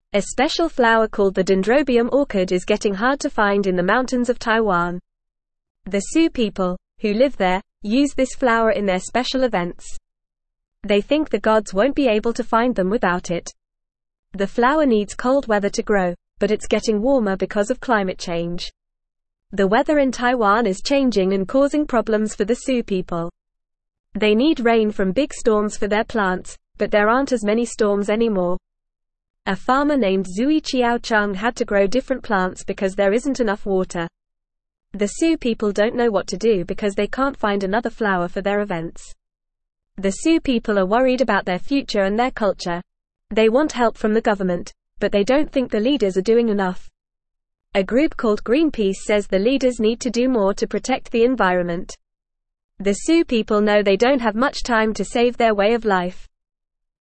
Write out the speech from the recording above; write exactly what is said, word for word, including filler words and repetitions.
A special flower called the Dendrobium orchid is getting hard to find in the mountains of Taiwan. The Sioux people, who live there, use this flower in their special events. They think the gods won't be able to find them without it. The flower needs cold weather to grow, but it's getting warmer because of climate change. The weather in Taiwan is changing and causing problems for the Sioux people. They need rain from big storms for their plants, but there aren't as many storms anymore. A farmer named Zui Qiaocheng had to grow different plants because there isn't enough water. The Sioux people don't know what to do because they can't find another flower for their events. The Sioux people are worried about their future and their culture. They want help from the government, but they don't think the leaders are doing enough. A group called Greenpeace says the leaders need to do more to protect the environment. The Sioux people know they don't have much time to save their way of life.